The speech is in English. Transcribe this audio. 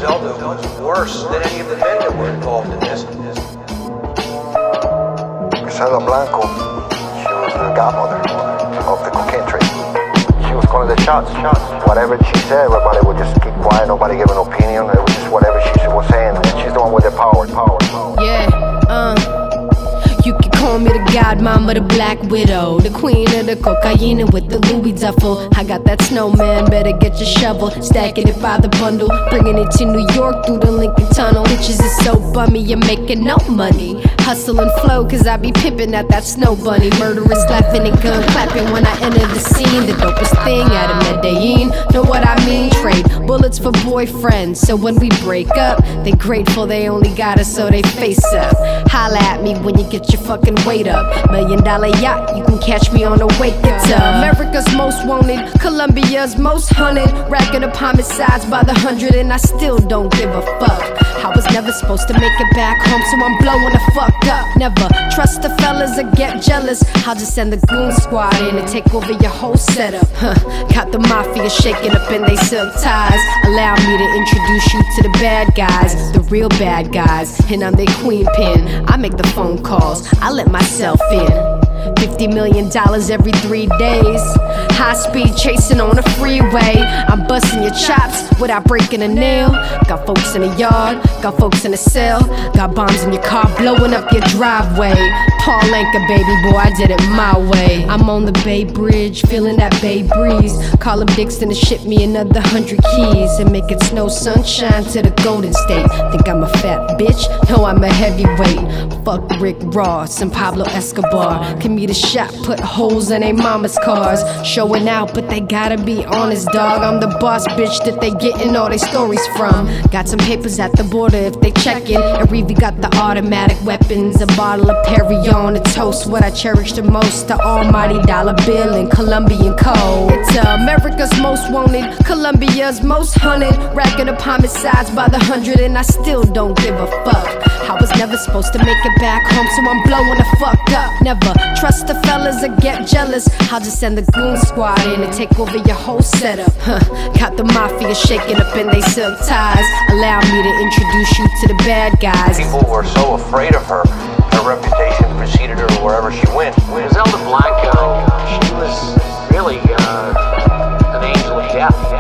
Zelda was worse than any of the men that were involved in this. Griselda Blanco, she was the godmother of the cocaine trade. She was calling the shots. Whatever she said, everybody would just keep quiet, nobody gave an opinion. It was just whatever she was saying. And she's the one with the power. Yeah, you can call me the godmama, the black widow, the queen of the cocaine with the Louis duffel. I got that snowman, better get your shovel, stacking it by the bundle, bringing it to New York through the Lincoln Tunnel. Bitches is so bummy, you're making no money. Hustle and flow, cause I be pimping at that snow bunny. Murderers laughing and gun clapping when I enter the scene. The dopest thing out of Medellin, know what I mean? Trade bullets for boyfriends, so when we break up, they grateful they only got us so they face up. Holla at me when you get your fucking weight up. $1 million yacht, you can catch me on a wake it up. America's most wanted, Colombia's most hunted, racking up homicides by the hundred, and I still don't give a fuck. I was never supposed to make it back home, so I'm blowing the fuck up. Never trust the fellas or get jealous. I'll just send the goon squad in and take over your whole setup. Got the mafia shaking up in they silk ties. Allow me to introduce you to the bad guys, the real bad guys, and I'm their queen pin. I make the phone calls, I let myself in. $50 million every 3 days. High speed chasing on the freeway. I'm busting your chops without breaking a nail. Got folks in the yard, got folks in the cell. Got bombs in your car blowing up your driveway. Paul Anka, baby boy, I did it my way. I'm on the Bay Bridge, feeling that Bay breeze. Call up Dixon to ship me another 100 keys and make it snow sunshine to the Golden State. Think I'm a fat bitch? No, I'm a heavyweight. Fuck Rick Ross and Pablo Escobar. Give me the shot, put holes in they mama's cars. Showing out, but they gotta be honest, dog. I'm the boss bitch that they getting all their stories from. Got some papers at the border if they checkin'. And Reevy got the automatic weapons. A bottle of Perrier, a toast. What I cherish the most, the almighty dollar bill and Colombian coal. It's America's most wanted, Colombia's most hunted, racking up homicides by the hundred, and I still don't give a fuck. I was never supposed to make it back home, so I'm blowing the fuck up. Never trust the fellas or get jealous. I'll just send the goon squad in and take over your whole setup. Got the mafia shaking up in they silk ties. Allow me to introduce you to the bad guys. People were so afraid of her. Her reputation preceded her wherever she went. Zelda Blanco, she was really an angel of death.